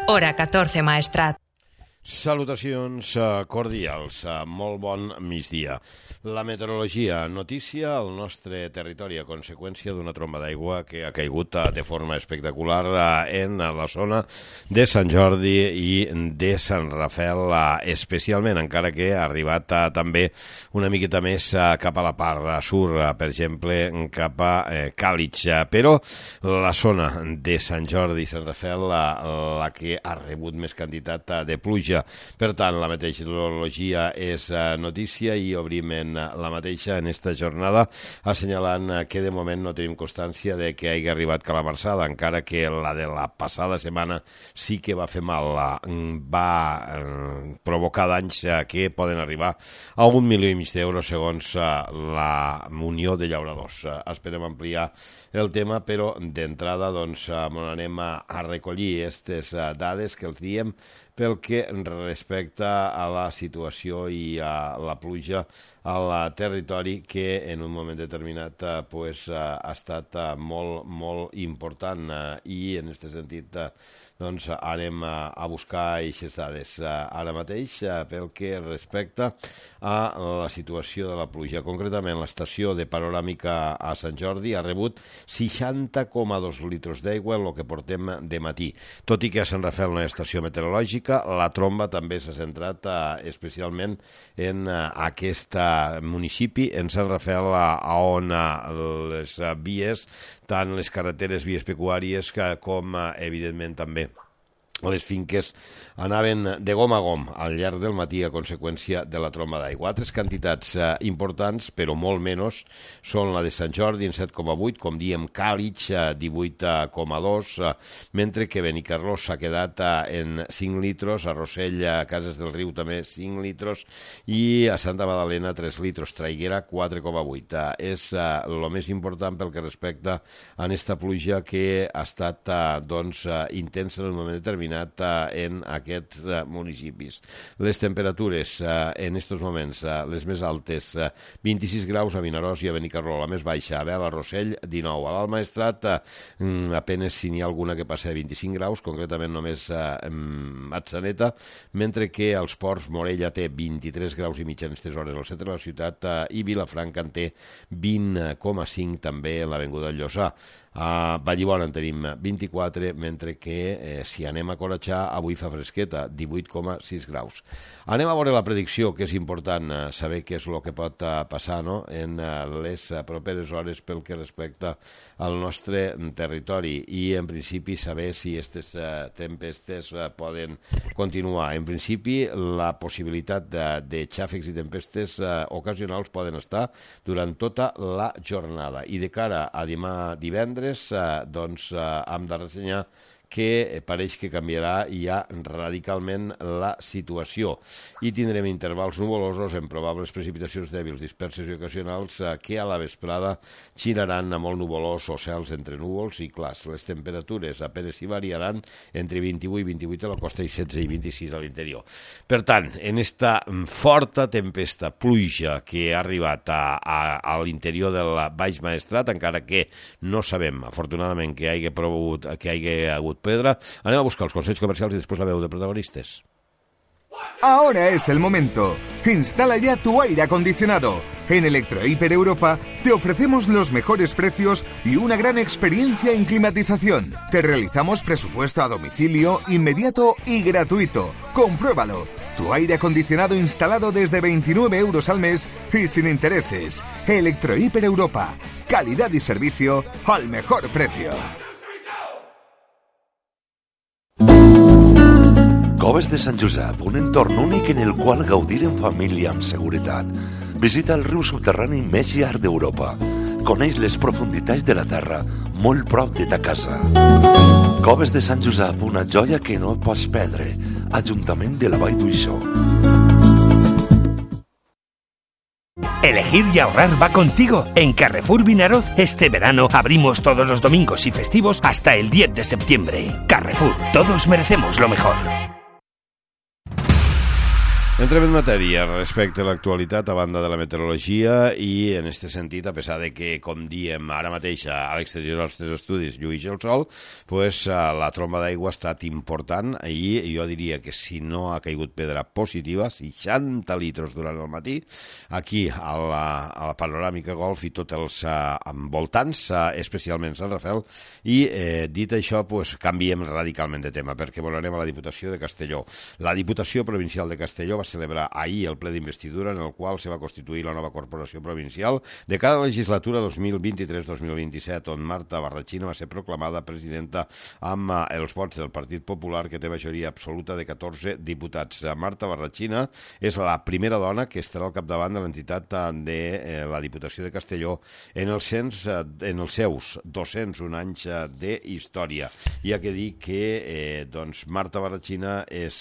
Hora 14 Maestrat. Salutacions cordials, molt bon migdia. La meteorologia, notícia al nostre territori a conseqüència d'una tromba d'aigua que ha caigut de forma espectacular en la zona de Sant Jordi i de Sant Rafel, especialment, encara que ha arribat també una miqueta més cap a la part sud, per exemple, cap a Càlig. Però la zona de Sant Jordi i Sant Rafel, la que ha rebut més quantitat de pluja. Per tant, la meteorologia és notícia i obrim la mateixa en esta jornada assenyalant que de moment no tenim constància de que hagi arribat calamarsada, encara que la de la passada setmana sí que va fer mal, va provocar danys que poden arribar a 1,5 milions d'euros segons la Unió de Llauradors. Esperem ampliar el tema, però d'entrada doncs anem a recollir aquestes dades que els diem pel que respecta a la situació i a la pluja al territori que en un moment determinat ha estat molt important i en aquest sentit doncs anem a buscar aquestes dades ara mateix pel que respecta a la situació de la pluja. Concretament, l'estació de panoràmica a Sant Jordi ha rebut 60,2 litres d'aigua en el que portem de matí. Tot i que a Sant Rafel no hi ha estació meteorològica, la tromba també s'ha centrat especialment en aquest municipi, en Sant Rafel, on les vies, tant les carreteres, vies pecuàries, com evidentment també les finques anaven de gom a gom al llarg del matí a conseqüència de la tromba d'aigua. Altres quantitats importants, però molt menys, són la de Sant Jordi en 7,8, com diem Càlig 18,2, mentre que Benicarló s'ha quedat en 5 litres, a Rossell, a Cases del Riu també 5 litres i a Santa Magdalena 3 litres, Traiguera 4,8. És el més important pel que respecta a aquesta pluja que ha estat intensa en un moment determinat en aquests municipis. Les temperatures en aquests moments, les més altes, 26 graus a Vinaròs i a Benicarló, la més baixa a Vela, Rossell, 19. A l'Alt Maestrat, apenas si n'hi ha alguna que passa de 25 graus, concretament només a Atzeneta, mentre que als Ports Morella té 23 graus i mig en aquestes hores al centre de la ciutat i Vilafranca en té 20,5 també en l'avinguda Llosà. A Vallibona en tenim 24, mentre que si anem a Corachà avui fa fresqueta, 18,6 graus. Anem a veure la predicció, que és important saber què és el que pot passar en les properes hores pel que respecta al nostre territori i en principi saber si aquestes tempestes poden continuar. En principi la possibilitat de xàfecs i tempestes ocasionals poden estar durant tota la jornada i de cara a demà divendres hem de ressenyar que pareix que canviarà ja radicalment la situació i tindrem intervals nuvolosos amb probables precipitacions dèbils, disperses i ocasionals que a la vesprada giraran a molt nuvolós o cels entre núvols i clars. Les temperatures apenas hi variaran entre 21 i 28 a la costa i 16 i 26 a l'interior. Per tant, en esta forta tempesta, pluja que ha arribat a l'interior del Baix Maestrat, encara que no sabem, afortunadament, que hi hagi hagut pedra, anem a buscar els consells comercials y después la veu de protagonistas. Ahora es el momento. Instala ya tu aire acondicionado. En Electrohiper Europa te ofrecemos los mejores precios y una gran experiencia en climatización. Te realizamos presupuesto a domicilio, inmediato y gratuito. Compruébalo. Tu aire acondicionado instalado desde 29 euros al mes y sin intereses. Electrohiper Europa. Calidad y servicio al mejor precio. Coves de Sant Josep, un entorn únic en el qual gaudir en família amb seguretat. Visita el riu subterrani més llarg d'Europa. Coneix les profunditats de la terra, molt prop de ta casa. Coves de Sant Josep, una joia que no pots perdre. Ajuntament de la Vall d'Uixó. Elegir y ahorrar va contigo. En Carrefour Vinaroz, este verano abrimos todos los domingos y festivos hasta el 10 de septiembre. Carrefour, todos merecemos lo mejor. Entrem en matèria respecte a l'actualitat a banda de la meteorologia i en aquest sentit, a pesar de que, com diem ara mateix a l'exterior dels nostres estudis llueix el sol, pues, la tromba d'aigua ha estat important i jo diria que si no ha caigut pedra positiva, 60 litres durant el matí, aquí a la panoràmica Golf i tots els voltants, especialment Sant Rafel, i dit això, pues, canviem radicalment de tema perquè volarem a la Diputació de Castelló. La Diputació Provincial de Castelló va celebrar ahir el ple d'investidura en el qual se va constituir la nova corporació provincial de cada legislatura 2023-2027, on Marta Barrachina va ser proclamada presidenta amb els vots del Partit Popular, que té majoria absoluta de 14 diputats. Marta Barrachina és la primera dona que estarà al capdavant de l'entitat de la Diputació de Castelló en els seus 201 anys d'història. Hi ha que dir que Marta Barrachina és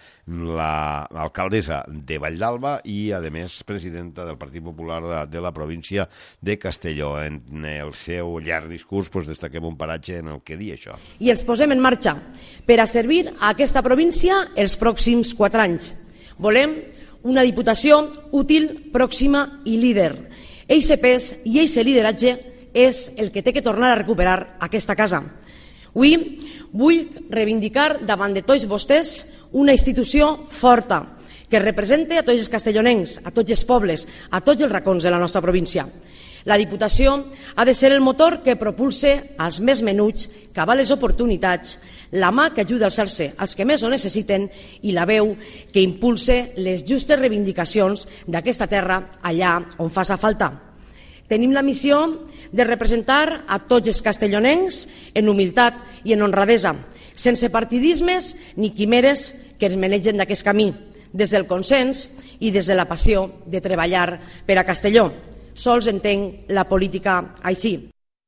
l'alcaldessa de Valldalba i, a més, presidenta del Partit Popular de la província de Castelló. En el seu llarg discurs destaquem un paratge en el que dir això. I els posem en marxa per a servir a aquesta província els pròxims 4 anys. Volem una Diputació útil, pròxima i líder. Eixe pes i eixe lideratge és el que té que tornar a recuperar aquesta casa. Avui vull reivindicar davant de tots vostès una institució forta, que represente a tots els castellonencs, a tots els pobles, a tots els racons de la nostra província. La Diputació ha de ser el motor que propulse als més menuts cap a les oportunitats, la mà que ajuda a alçar-se als que més ho necessiten i la veu que impulse les justes reivindicacions d'aquesta terra allà on faça falta. Tenim la missió de representar a tots els castellonencs en humilitat i en honradesa, sense partidismes ni quimeres que ens manegen d'aquest camí, des del consens i des de la passió de treballar per a Castelló. Sols entenc la política així.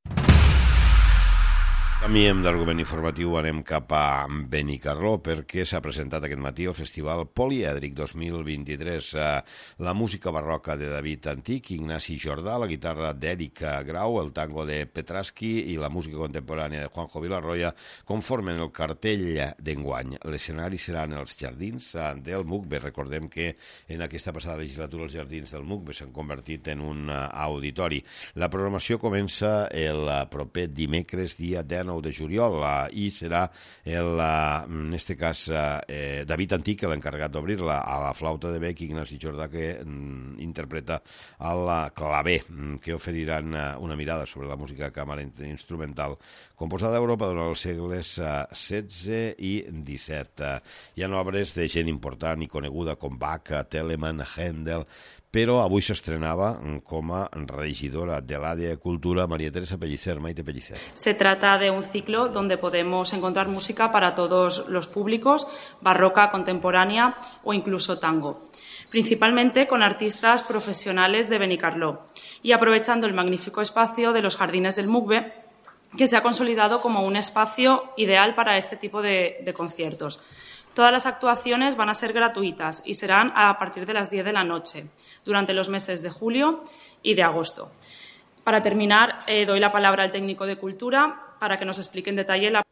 Canviem d'argument informatiu, anem cap a Benicarló perquè s'ha presentat aquest matí el Festival Polièdric 2023. La música barroca de David Antic, Ignasi Jordà, la guitarra d'Eric Grau, el tango de Petraschi i la música contemporània de Juanjo Vilarroya conformen el cartell d'enguany. L'escenari seran els jardins del MUCBE. Recordem que en aquesta passada legislatura els jardins del MUCBE s'han convertit en un auditori. La programació comença el proper dimecres, dia 19 de juliol, i serà en aquest cas David Antic, l'encarregat d'obrir-la, a la flauta de bec, Ignasi Jordà, que interpreta el claver, que oferiran una mirada sobre la música càmera instrumental composada a Europa durant els segles XVI i XVII. Hi ha obres de gent important i coneguda com Bach, Telemann, Händel, però avui s'estrenava com a regidora de l'àrea de cultura María Teresa Pellicer. Maite Pellicer. Se trata de un ciclo donde podemos encontrar música para todos los públicos, barroca, contemporánea o incluso tango, principalmente con artistas profesionales de Benicarló y aprovechando el magnífico espacio de los jardines del MUCBE, que se ha consolidado como un espacio ideal para este tipo de conciertos. Todas las actuaciones van a ser gratuitas y serán a partir de las 10 de la noche, durante los meses de julio y de agosto. Para terminar, doy la palabra al técnico de Cultura para que nos explique en detalle la...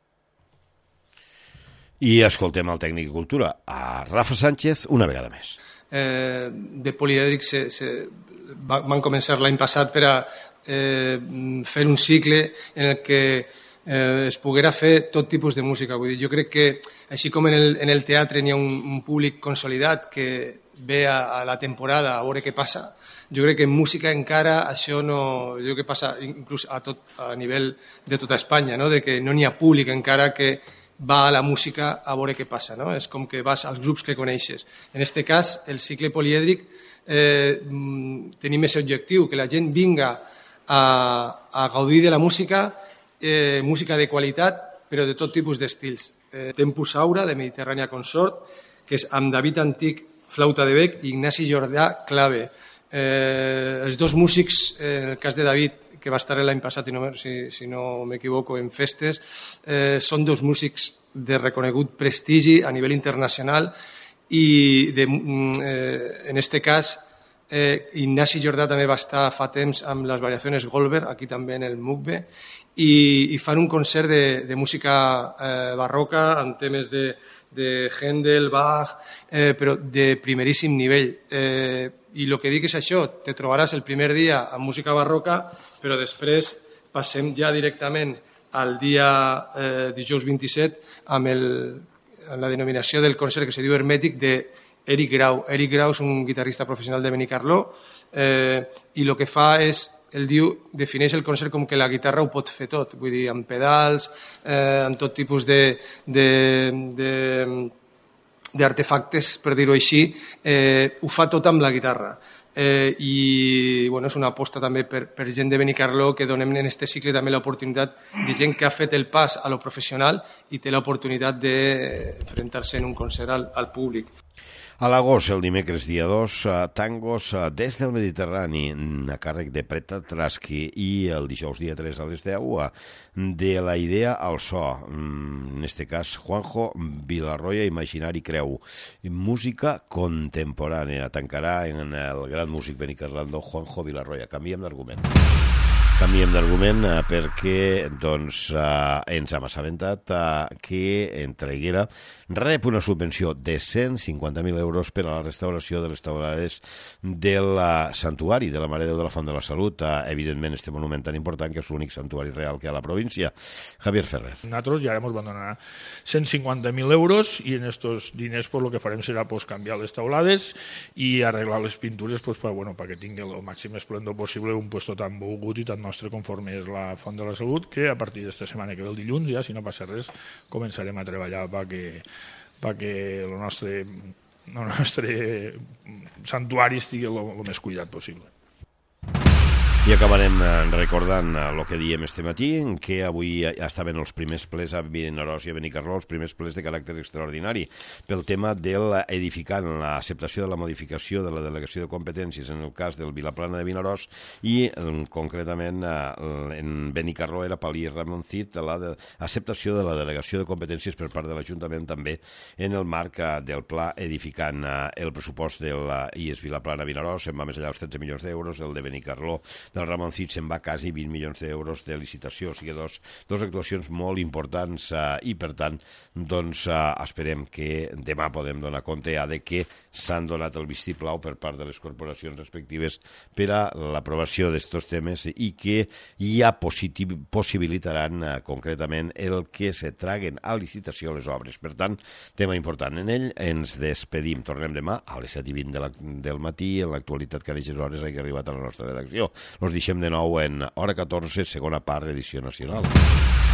I escoltem el tècnic de Cultura, a Rafa Sánchez, una vegada més. De Polièdric van començar l'any passat per a fer un cicle en el que es poguera fer tot tipus de música. Vull dir, jo crec que, així com en el teatre n'hi ha un públic consolidat que ve a la temporada a veure què passa, jo crec que en música encara això no... Jo crec que passa inclús a nivell de tota Espanya, no? De que no n'hi ha públic encara que va a la música a veure què passa, no? És com que vas als grups que coneixes. En aquest cas, el cicle polièdric tenim aquest objectiu, que la gent vinga a gaudir de la música, música de qualitat, però de tot tipus d'estils. Tempus Aura, de Mediterrània Consort, que és amb David Antic, flauta de bec, i Ignasi Jordà, clave. Els dos músics, en el cas de David, que va estar l'any passat, si no m'equivoco, en festes, són dos músics de reconegut prestigi a nivell internacional i en aquest cas Ignasi Jordà també va estar fa temps amb les variacions Goldberg, aquí també en el MUCBE, i fan un concert de música barroca amb temes de de Händel, Bach, però de primeríssim nivell. I el que dic és això, te trobaràs el primer dia amb música barroca, però després passem ja directament al dia dijous 27 amb la denominació del concert que se diu Hermètic d'Eric Grau. Eric Grau és un guitarrista professional de Benicarló i el que fa és, ell diu, defineix el concert com que la guitarra ho pot fer tot, vull dir, amb pedals, amb tot tipus d'artefactes, per dir-ho així, ho fa tot amb la guitarra. I és una aposta també per gent de Benicarló que donem en aquest cicle també l'oportunitat de gent que ha fet el pas a lo professional i té l'oportunitat d'enfrontar-se en un concert al públic. A l'agost, el dimecres dia 2, tangos des del Mediterrani a càrrec de Preta Traschi i el dijous dia 3 a les 10 de la idea al so, en este cas Juanjo Vilarroya, Imaginari Creu, música contemporània. Tancarà en el gran músic benicarlandó Juanjo Vilarroya. Canviem d'argument perquè ens hem assabentat que Entreguera rep una subvenció de 150.000 euros per a la restauració de les teulades del santuari de la Mare de Déu de la Font de la Salut. Evidentment, este monument tan important que és l'únic santuari real que hi ha a la província. Javier Ferrer. Nosaltres ja ens van donar 150.000 euros i en estos diners el que farem serà canviar les teulades i arreglar les pintures perquè tingui el màxim esplendor possible un puesto tan volgut i tan nostre conforme és la Font de la Salut, que a partir d'esta setmana que ve el dilluns, ja si no passa res, començarem a treballar perquè el nostre santuari estigui el més cuidat possible. I acabarem recordant el que diem este matí, que avui estaven els primers plers a Vinaròs i a Benicarló, els primers plers de caràcter extraordinari, pel tema de l'edificant, l'acceptació de la modificació de la delegació de competències en el cas del Vilaplana de Vinaròs i concretament en Benicarló era Palí Ramon Cid, l'acceptació de la delegació de competències per part de l'Ajuntament també en el marc del pla edificant. El pressupost del IES Vilaplana Vinaròs se'n va més enllà dels 13 milions d'euros, el de Benicarló del Ramon Cid se'n va quasi 20 milions d'euros de licitació, o sigui, dos actuacions molt importants i, per tant, esperem que demà podem donar compte de que s'han donat el vistiplau per part de les corporacions respectives per a l'aprovació d'estos temes i que ja possibilitaran concretament el que se traguen a licitació les obres. Per tant, tema important. En ell ens despedim. Tornem demà a les 7:20 del matí en l'actualitat que a aquestes hores hagi arribat a la nostra redacció. Nos deixem de nou en hora 14, segona part, edició nacional.